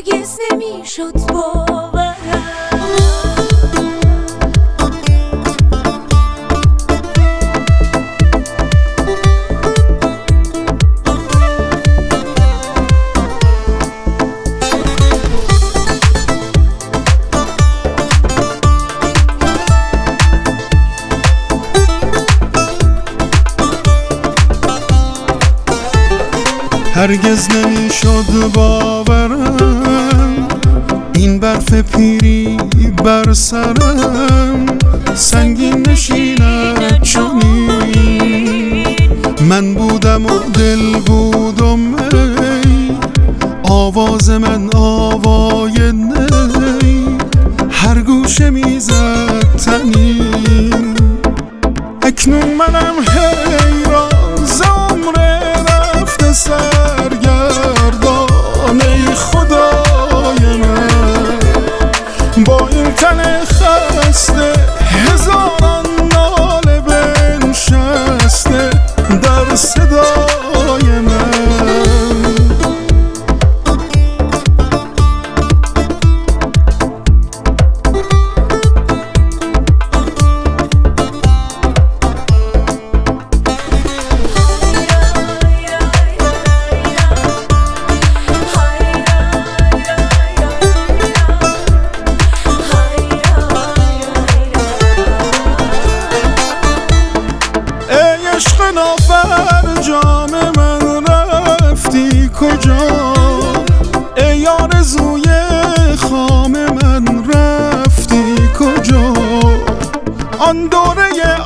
هرگز نمیشد باورم. هرگز نمیشد باورم این برف پیری بر سرم سنگین نشیند چنین. من بودم و دل بود و می، آواز من آوای نی، هر گوشه میزد تنین. اکنون منم حیران زمره رفته سرگردان، ای خدای من با این تن خسته هزاران ناله بنشسته در صدای من. عشق نافرجام من رفتی کجا؟ ای آرزوی خام من رفتی کجا؟ آن دوره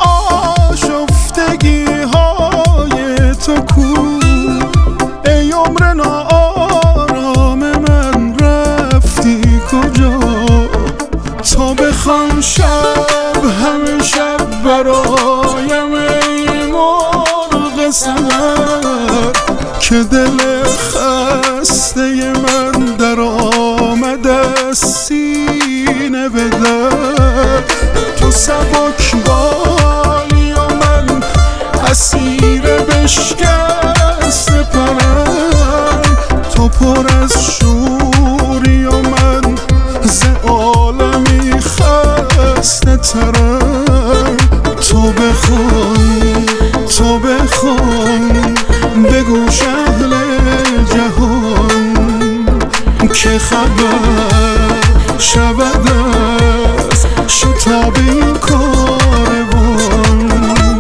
آشفتگی های تو کو؟ ای عمر ناآرام من رفتی کجا؟ تو بخوان شب همه شب برایم ای مرغ سحر که دل خسته من در آمد از سینه به در. تو سبک بالی و من اسیر بشکست پرم، تو پر از شوری و من ز عالمی خسته ترم. تو بخوان به گوش اهل جهان که خبر شود از شتاب این کاروان.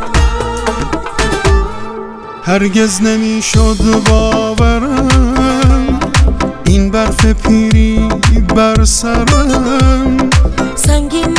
هرگز نمیشد باورم این برف پیری بر سرم سنگین